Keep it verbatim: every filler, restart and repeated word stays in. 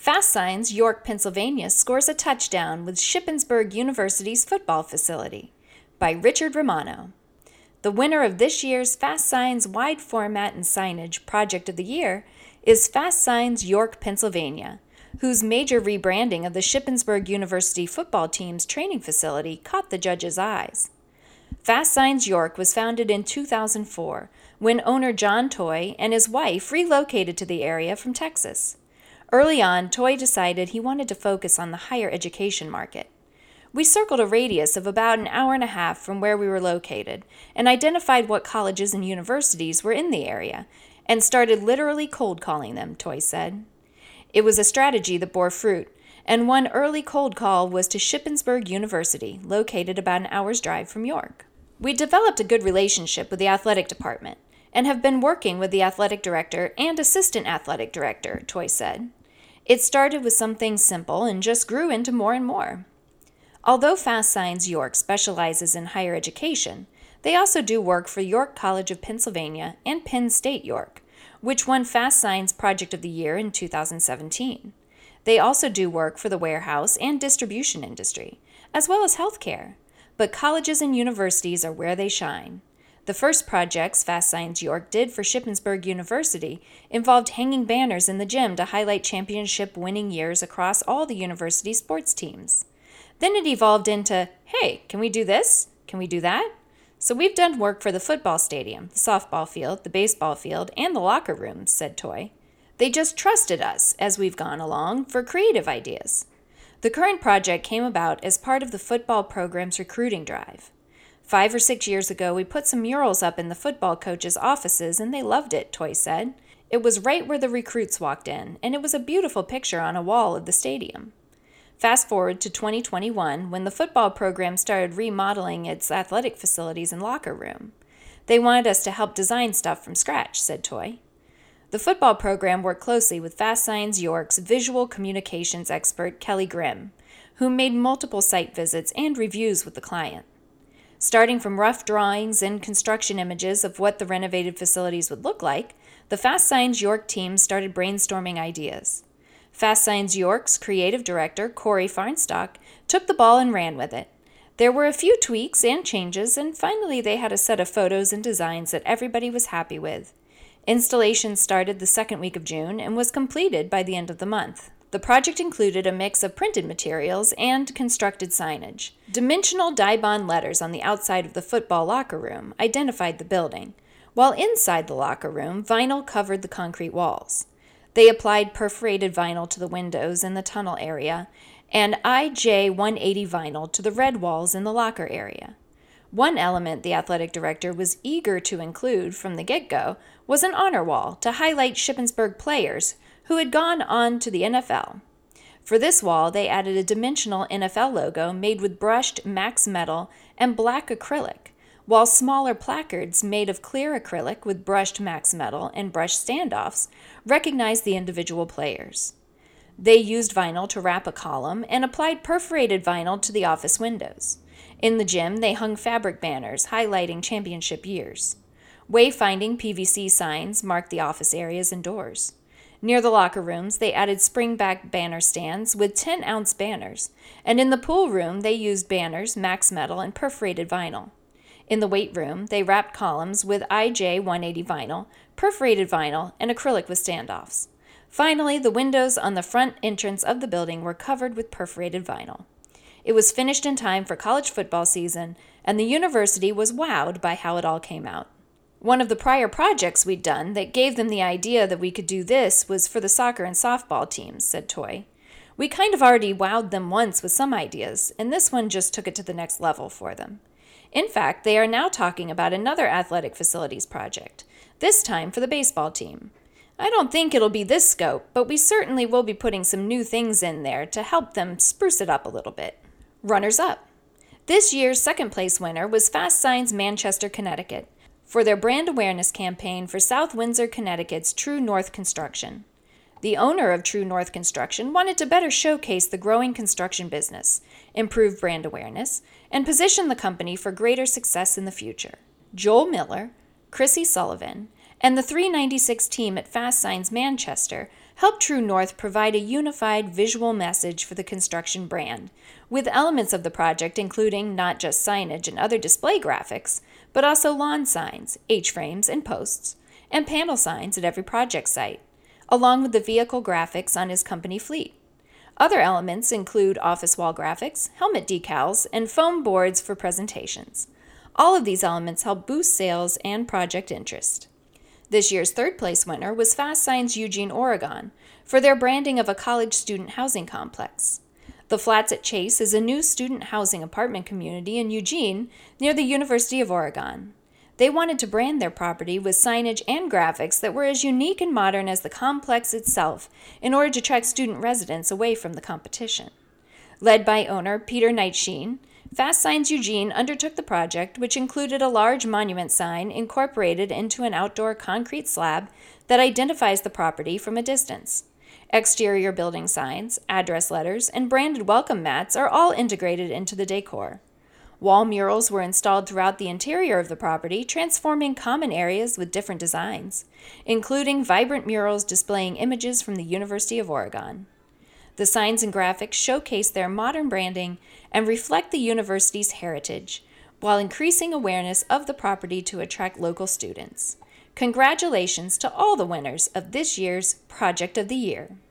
Fast Signs, York, Pennsylvania scores a touchdown with Shippensburg University's football facility by Richard Romano. The winner of this year's Fast Signs Wide Format and Signage Project of the Year is Fast Signs, York, Pennsylvania, whose major rebranding of the Shippensburg University football team's training facility caught the judges' eyes. Fast Signs York was founded in two thousand four when owner John Toy and his wife relocated to the area from Texas. Early on, Toy decided he wanted to focus on the higher education market. We circled a radius of about an hour and a half from where we were located and identified what colleges and universities were in the area and started literally cold calling them, Toy said. It was a strategy that bore fruit, and one early cold call was to Shippensburg University, located about an hour's drive from York. We developed a good relationship with the athletic department and have been working with the athletic director and assistant athletic director, Toy said. It started with something simple and just grew into more and more. Although Fast Signs York specializes in higher education, they also do work for York College of Pennsylvania and Penn State York, which won Fast Signs Project of the Year in two thousand seventeen. They also do work for the warehouse and distribution industry, as well as healthcare. But colleges and universities are where they shine. The first projects Fast Signs York did for Shippensburg University involved hanging banners in the gym to highlight championship-winning years across all the university sports teams. Then it evolved into, hey, can we do this? Can we do that? So we've done work for the football stadium, the softball field, the baseball field, and the locker rooms, said Toy. They just trusted us as we've gone along for creative ideas. The current project came about as part of the football program's recruiting drive. Five or six years ago, we put some murals up in the football coaches' offices, and they loved it, Toy said. It was right where the recruits walked in, and it was a beautiful picture on a wall of the stadium. Fast forward to twenty twenty-one, when the football program started remodeling its athletic facilities and locker room. They wanted us to help design stuff from scratch, said Toy. The football program worked closely with Fast Signs York's visual communications expert, Kelly Grimm, who made multiple site visits and reviews with the client. Starting from rough drawings and construction images of what the renovated facilities would look like, the Fast Signs York team started brainstorming ideas. Fast Signs York's creative director, Corey Farnstock, took the ball and ran with it. There were a few tweaks and changes, and finally they had a set of photos and designs that everybody was happy with. Installation started the second week of June and was completed by the end of the month. The project included a mix of printed materials and constructed signage. Dimensional Dibond letters on the outside of the football locker room identified the building, while inside the locker room, vinyl covered the concrete walls. They applied perforated vinyl to the windows in the tunnel area and I J one eighty vinyl to the red walls in the locker area. One element the athletic director was eager to include from the get-go was an honor wall to highlight Shippensburg players who had gone on to the N F L. For this wall, they added a dimensional N F L logo made with brushed Max Metal and black acrylic, while smaller placards made of clear acrylic with brushed Max Metal and brushed standoffs recognized the individual players. They used vinyl to wrap a column and applied perforated vinyl to the office windows. In the gym, they hung fabric banners highlighting championship years. Wayfinding P V C signs marked the office areas and doors. Near the locker rooms, they added spring-back banner stands with ten-ounce banners, and in the pool room, they used banners, Max Metal, and perforated vinyl. In the weight room, they wrapped columns with I J one eighty vinyl, perforated vinyl, and acrylic with standoffs. Finally, the windows on the front entrance of the building were covered with perforated vinyl. It was finished in time for college football season, and the university was wowed by how it all came out. One of the prior projects we'd done that gave them the idea that we could do this was for the soccer and softball teams, said Toy. We kind of already wowed them once with some ideas, and this one just took it to the next level for them. In fact, they are now talking about another athletic facilities project, this time for the baseball team. I don't think it'll be this scope, but we certainly will be putting some new things in there to help them spruce it up a little bit. Runners up. This year's second place winner was Fast Signs Manchester, Connecticut, for their brand awareness campaign for South Windsor, Connecticut's True North Construction. The owner of True North Construction wanted to better showcase the growing construction business, improve brand awareness, and position the company for greater success in the future. Joel Miller, Chrissy Sullivan, and the three ninety-six team at Fast Signs Manchester helped True North provide a unified visual message for the construction brand, with elements of the project including not just signage and other display graphics, but also lawn signs, H-frames, and posts, and panel signs at every project site, along with the vehicle graphics on his company fleet. Other elements include office wall graphics, helmet decals, and foam boards for presentations. All of these elements help boost sales and project interest. This year's third place winner was Fast Signs Eugene, Oregon, for their branding of a college student housing complex. The Flats at Chase is a new student housing apartment community in Eugene near the University of Oregon. They wanted to brand their property with signage and graphics that were as unique and modern as the complex itself in order to attract student residents away from the competition. Led by owner Peter Nightsheen, Fast Signs Eugene undertook the project, which included a large monument sign incorporated into an outdoor concrete slab that identifies the property from a distance. Exterior building signs, address letters, and branded welcome mats are all integrated into the decor. Wall murals were installed throughout the interior of the property, transforming common areas with different designs, including vibrant murals displaying images from the University of Oregon. The signs and graphics showcase their modern branding and reflect the university's heritage, while increasing awareness of the property to attract local students. Congratulations to all the winners of this year's Project of the Year.